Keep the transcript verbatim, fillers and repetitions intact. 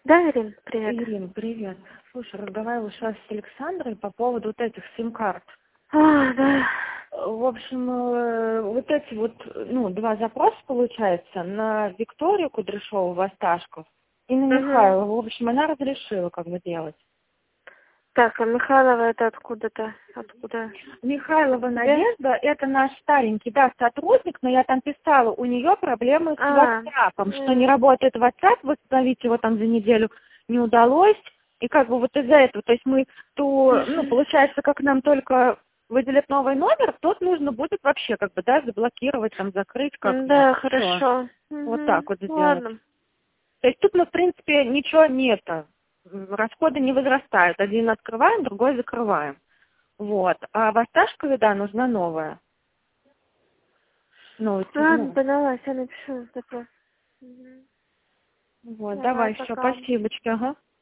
Да, Ирин, привет. Ирина, привет. Слушай, разговаривала сейчас с Александрой по поводу вот этих сим-карт. А, да. В общем, э, вот эти вот, ну, два запроса, получается, на Викторию Кудряшову в Осташков и на Угу. Михайлову. В общем, она разрешила как бы делать. Так, а Михайлова это откуда-то? Откуда? Михайлова Надежда, это наш старенький, да, сотрудник, но я там писала, у нее проблемы с А, WhatsApp, что м. не работает WhatsApp, восстановить его там за неделю не удалось, и как бы вот из-за этого, то есть мы, то, ну, получается, как нам только выделят новый номер, тот нужно будет вообще как бы, да, заблокировать, там, закрыть как-то. Да, Всё. хорошо. Вот Угу. так вот сделать. Ладно. То есть тут, ну, в принципе, ничего нет, расходы не возрастают, один открываем, другой закрываем. Вот. А в Осташкове, да, нужна новая. Ну, Ладно, ну, поняла, я напишу запрос. Угу. вот, Давай, давай, все, пока. спасибочки, ага.